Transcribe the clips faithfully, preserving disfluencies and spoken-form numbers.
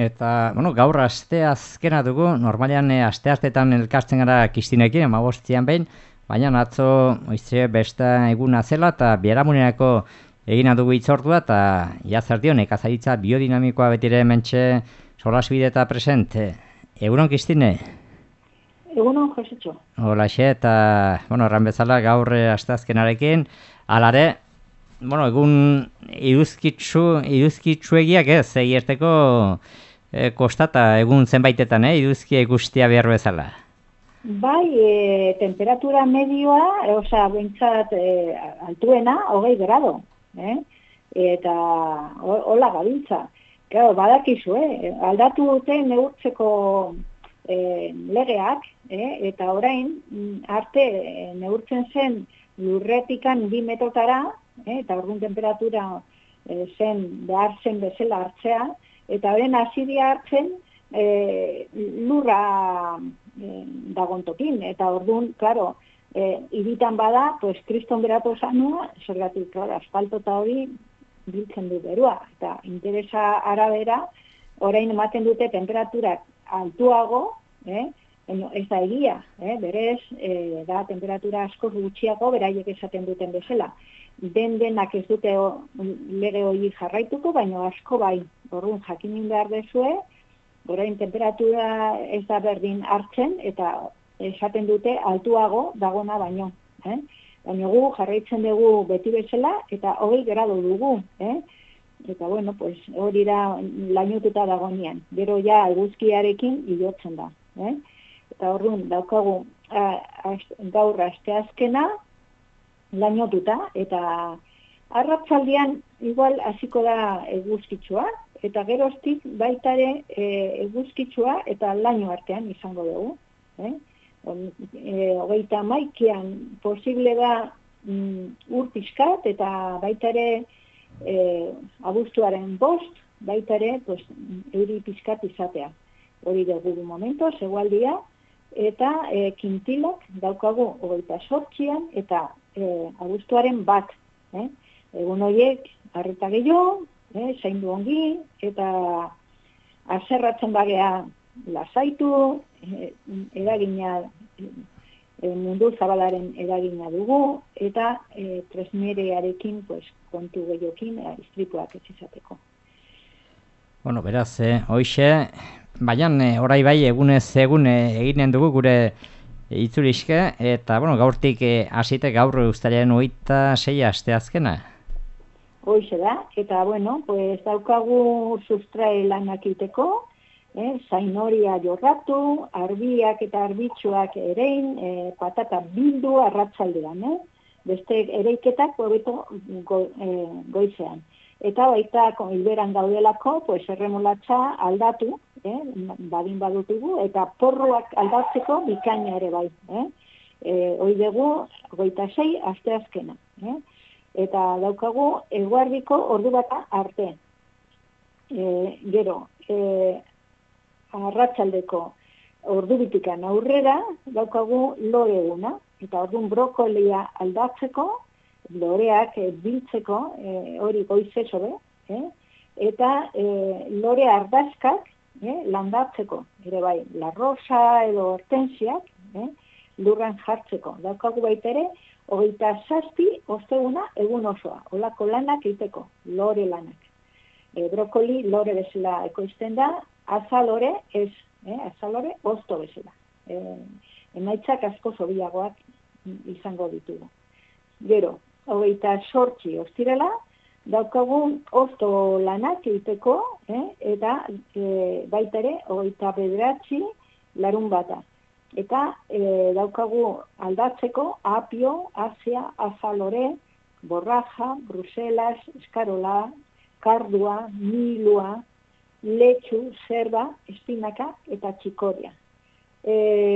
Eta, bueno, gaur aste azkena dugu, normalean e, aste hartetan elkartzen gara Kristinekin, hamabostean behin, baina atzo oiztxe beste eguna zela eta biharamunerako egina dugu itzordua eta jazerdio nekazaritza biodinamikoa betire hementxe solasbide eta presente. Egunon, Kristine? Egunon, Josetxo. Holaxe, eta, bueno, erran bezala gaur e, aste azkenarekin, alare, bueno, egun iruzkitzu, iruzkitzuegiak ez, egierteko e, kostata egun zenbaitetan, eh, iruzkia ikustia behar bezala. Bai, e, temperatura medioa, e, osea, bintzat e, altuena, hogei grado, eh? Eta hola gabiltza. Claro, badakizu, eh? Aldatu dute neurtzeko e, legeak, eh? Eta orain, arte e, neurtzen zen lurretikan bi metrotara, eh? Eta orduan temperatura e, zen behar zen bezala hartzea, eta orain hasi dira hartzen e, lurra e, dagontokin, eta orduan, klaro, e, iritan bada, pues, kriston beratu zanua, zergatik, klaro, asfalto eta hori biltzen du berua, eta interesa arabera, orain ematen dute temperaturak altuago, eh? Ez da egia, eh? Berez, e, da temperatura asko gutxiago, beraiek esaten duten bezala. Den denak ez dute o, lege hori jarraituko, baina asko bai, orduan jakinin behar dezue, orain temperatura ez da berdin hartzen, eta esaten dute altuago dagona baino. Eh? Baina gu jarraitzen dugu beti bezala, eta hogei grado dugu. Eh? Eta bueno, pues, hori da lainututa dagoenean. Gero ja eguzkiarekin ilotzen da. Eh? Eta orduan daukagu a, a, gaur asteazkena lainotuta, eta arratzaldean igual hasiko da eguzkitsua, eta geroztik baitare e, eguzkitsua eta laino artean izango dugu. Eh? E, hogeita maikian posible da mm, ur pixkat, eta baitare e, abuztuaren bost, baitare pues, euri pixkat izatea. Hori dugu momentu, zegoaldia, eta e, kintilak daukagu hogeita sortzian, eta e, abuztuaren bat. Eh? Egun horiek, arreta gehiago, eh, zaindu ongi, eta azerratzen bagea lasaitu, eh, eragina, eh, mundu zabalaren eragina dugu, eta eh, tresnerearekin pues, kontu gehiokin, eh, istripuak ez izateko. Bueno, beraz, eh, hoxe, baina eh, orai bai egunez egun eh, eginen dugu gure itzuriske, eta bueno, gaurtik eh, hasite gaur ustailaren hogeita sei asteazkena. Hoxe da, eta bueno, pues daukagu sustrae lanak iteko, eh, zainoria jorratu, arbiak eta arbitxuak erein, eh, patata bildu arratzaldean, eh? Beste ereiketak hobeto go, eh, goizean. Eta baita hilberan gaudelako, pues erremolatza aldatu, eh, badin badutugu, eta porroak aldatzeko bikaina ere bai. Eh? Eh, hoi dugu, goita sei, asteazkena. Eh? Eta daukagu eguardiko ordu bata arte. E, gero, e, arratsaldeko ordu bitikan aurrera daukagu lore eguna, eta orduan brokolia aldatzeko, loreak e, biltzeko, e, hori goize sobe, eh? Eta e, lore ardazkak eh, landatzeko, ere bai, la rosa edo hortensiak, eh, lurran jartzeko. Daukagu baita ere, hogeita zazpi osteguna egun osoa, olako lanak egiteko, lore lanak. E, brokoli lore bezala ekoizten da, azalore ez, eh, azalore osto bezala. E, emaitzak asko zobiagoak izango ditugu. Gero, hogeita sortzi ostirela, daukagun osto lanak egiteko, eh, eta e, baita ere, hogeita bederatzi larun bata. Eta e, daukagu aldatzeko apio, asia, azalore, borraja, bruselas, eskarola, kardua, milua, letxu, zerba, espinaka eta txikoria. E,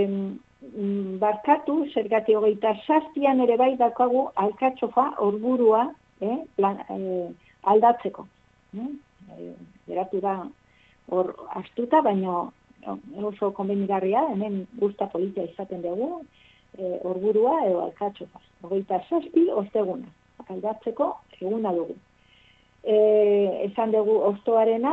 barkatu, zergati hogeita zazpian ere bai daukagu alkatxofa orburua eh, plan, eh, aldatzeko. Eh? Geratu da hor astuta, baina oso konbenigarria, hemen gusta politia izaten dugu, e, orburua edo alkatxofa. Hogeita zazpi osteguna, aldatzeko eguna dugu. E, esan dugu ostoarena,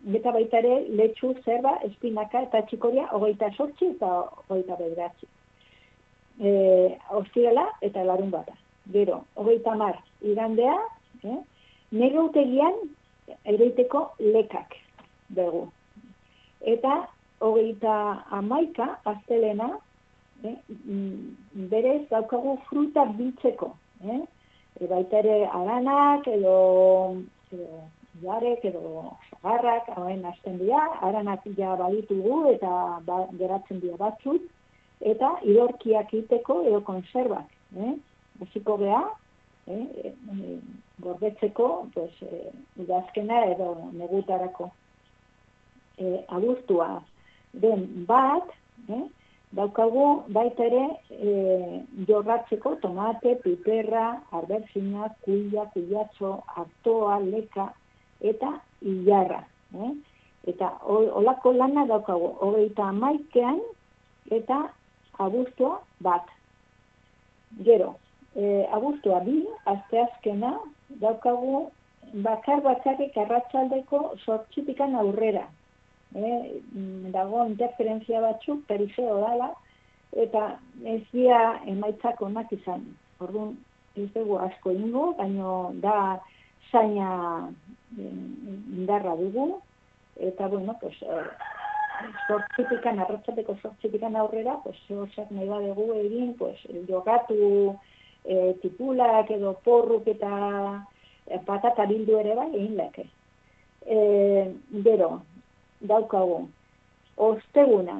eta baita ere letxu, zerba, espinaka eta txikoria hogeita sortzi eta hogeita bederatzi. E, Ostirala eta larun bata. Gero, hogeita mar igandea, eh? Negautegian ereiteko lekak dugu. Eta hogeita hamaika astelena, eh? berez daukagu fruta biltzeko. Eh? E, baita ere aranak edo... edo jarek edo sagarrak, hauen hasten dira, aranak ja baditugu eta ba, geratzen dira batzuk, eta idorkiak iteko edo konserbak. Eh? Hasiko geha, eh? e, gordetzeko, pues, e, udazkena edo negutarako. E, abuztua den bat, eh? daukagu baita ere e, jorratzeko tomate, piperra, arberzina, kuila, kuilatxo, artoa, leka, eta ilarra. Eh? Eta olako lana daukagu, hogeita hamaikean eta abuztua bat. Gero, e, abuztua bi, asteazkena, daukagu bakar bakarrik arratsaldeko zortzitikan aurrera. Eh? Dago interferentzia batzuk, perifeo dala, eta ez dira emaitzak onak izan. Orduan, ez dugu asko ingo, baino da zaina indarra dugu, eta bueno, pues, zortzitikan, arratsaldeko zortzitikan aurrera, pues, osak nahi badugu egin, pues, jogatu e, tipulak edo porruk eta e, patata bildu ere bai, egin leke. E, gero, daukagu, osteguna,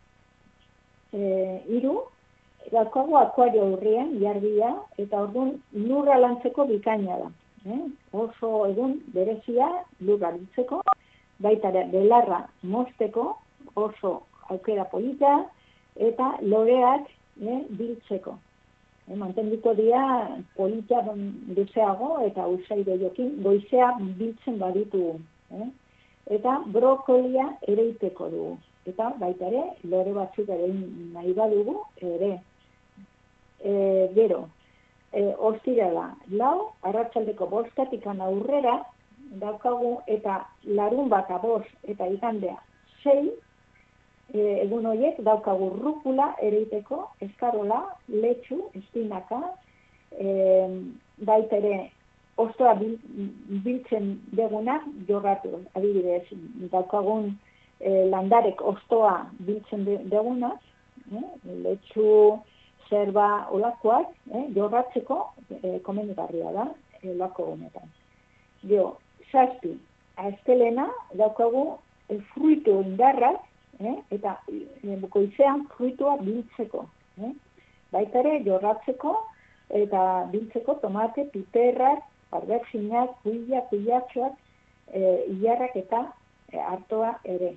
e, iru, daukagu akuario urrian, jarbia, eta orduan lurra lantzeko bikaina da. Eh? Oso egun berezia lurra biltzeko, baita belarra mozteko, oso aukera polita, eta loreak eh, biltzeko. Eh, mantendiko dira polita luzeago eta usaide jokin, goizea biltzen baditu. Eh? Eta brokolia ereiteko dugu. Eta baita ere, lore batzuk ere nahi badugu ere. E, gero, E, ostirala lau, arratsaldeko bostatikan aurrera, daukagu eta larun bata bost eta igandea sei, e, egun horiek daukagu rukula ereiteko, eskarola, letxu, espinaka, e, baita ere ostoa bil, biltzen deguna jorratu. Adibidez, daukagun e, landarek ostoa biltzen de, deguna, e, letxu, zerba olakoak, eh, jorratzeko eh, komenigarria da, eh, olako honetan. Gero, zazpi, astelena daukagu eh, fruitu indarrak, eh, eta eh, goizean fruitua biltzeko. Eh. Baita ere, jorratzeko eta biltzeko tomate, piperrak, arbezinak, kuila, kuilatxoak, eh, ilarrak eta eh, artoa ere.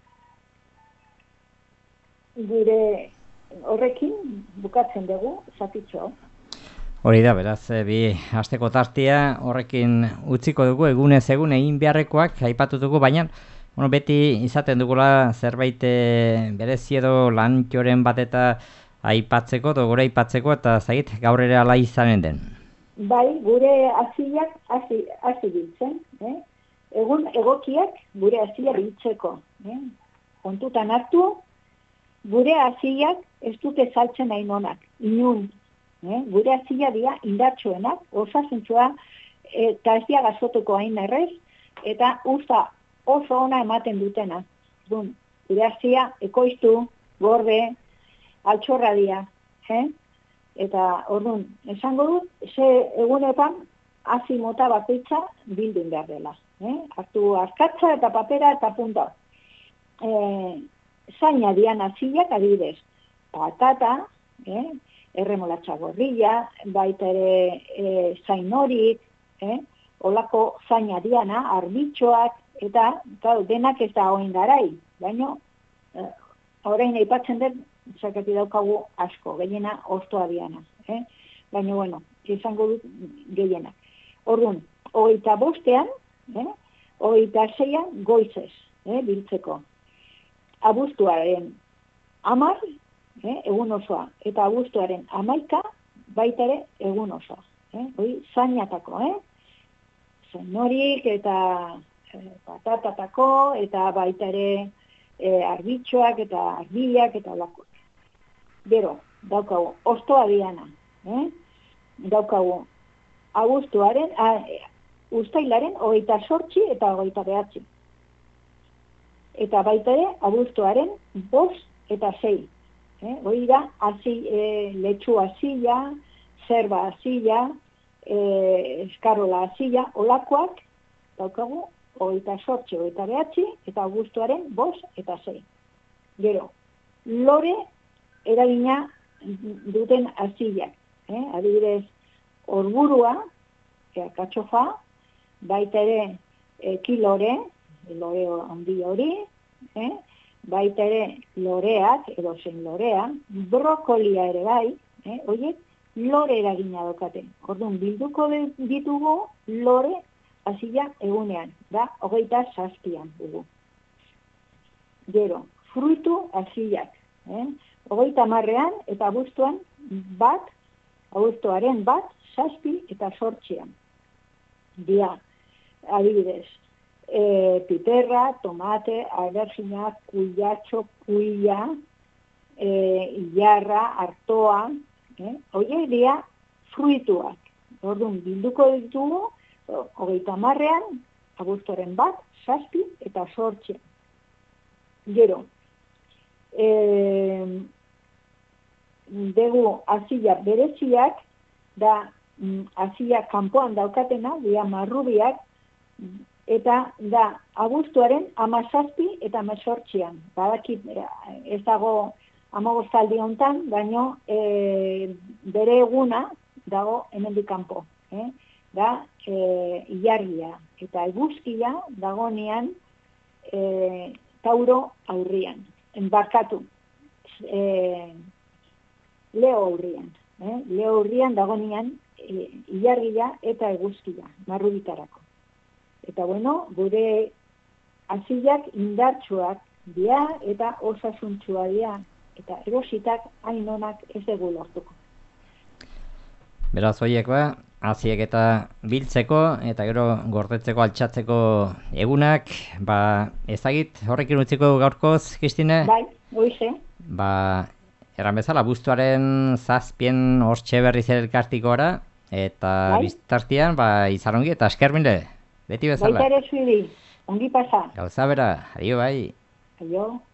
Gure horrekin bukatzen dugu, zatitxo. Hori da, beraz, bi asteko tartia horrekin utziko dugu, egunez egun egin beharrekoak aipatutuko, baina bueno, beti izaten dugula zerbait berezi edo lantxoren bat eta aipatzeko, edo gure aipatzeko, eta zait, gaur ere ala izanen den. Bai, gure hasiak hasi hasi biltzen, eh? Egun egokiak gure hasia biltzeko. Eh? Kontutan hartu, gure hasiak ez dute saltzen hain onak, inun. Eh? Gure hasia dira indartsuenak, osasuntsua eta ez dira gazotuko hain errez, eta usta oso ona ematen dutena. Dun, gure hasia ekoiztu, gorde, altxorra dira. Eh? Eta orduan, esango dut, ze egunetan hasi mota bakoitza bildun behar dela. Eh? Hartu askatza eta papera eta punta. Eh, zaina dian hasiak adibidez, patata, eh? erremolatxa gorrilla, baita ere e, zainorik, eh? olako zaina diana, arbitxoak, eta gau, denak ez da hoin garai, baina eh, orain aipatzen dut, zakati daukagu asko, gehiena ostoa diana. Eh? Baina, bueno, izango dut gehienak. Orduan, hogeita bostean, eh? hogeita zeian goizez, eh? biltzeko. Abuztuaren amar, eh? egun osoa, eta abuztuaren amaika, baita ere egun osoa. Eh? Hoi, zainatako, eh? Zainorik eta patatatako, eta baita ere e, arbitxoak eta arbilak eta olakoak. Gero, daukagu, ostoa diana, eh? Daukagu, abuztuaren, a, uztailaren hogeita sortzi eta hogeita behatzi. Eta baita ere, abuztuaren bost eta sei. Eh? Hoi da, azi, e, letxu azila, zerba azila, e, eskarola azila, olakoak, daukagu, hogeita sortzi, hogeita behatzi, eta abuztuaren bost eta sei. Gero, lore eragina duten azilak. Eh? Adibidez, orburua, katxofa, baita ere e, kilore, lore handi hori, eh? Baita ere loreak, edo zein lorea, brokolia ere bai, eh? Oiek, lore eragina daukate. Orduan, bilduko ditugu lore azila egunean, da, hogeita zazpian dugu. Gero, fruitu azilak, eh? Hogeita marrean eta abuztuan bat, abuztuaren bat, zazpi eta sortzian. Dia, adibidez, e, piperra, tomate, albergina, kuiatxo, kuia, e, ilarra, artoa, eh? Oie dia fruituak. Orduan, bilduko ditugu, hogeita marrean, abuztuaren bat, zazpi eta sortzian. Gero, e, degu azila bereziak, da azila kanpoan daukatena, dia marrubiak, eta da abuztuaren amazazpi eta amazortzian. Badakit ez dago amagostaldi hontan, baino e, bere eguna dago hemendik kanpo. Eh? Da e, ilargia eta eguzkia dagonean e, tauro aurrian. Enbarkatu. E, leo aurrian. Eh? Leo aurrian dagonean e, ilargia eta eguzkia, marrubitarako. Eta bueno, gure azilak indartsuak dira eta osasuntsua dira. Eta erositak hain onak ez dugu lortuko. Beraz, horiek ba, aziek eta biltzeko eta gero gordetzeko altxatzeko egunak, ba, ezagit horrekin utziko gaurkoz, Kristine? Bai, goize. Ba, eran bezala, abuztuaren zazpien hortxe berriz elkartikora, eta bai? Biztartian, ba, izan ongi eta esker mile, beti bezala. Baita ere zuidi, ongi pasa. Gauza bera, adio bai. Adio.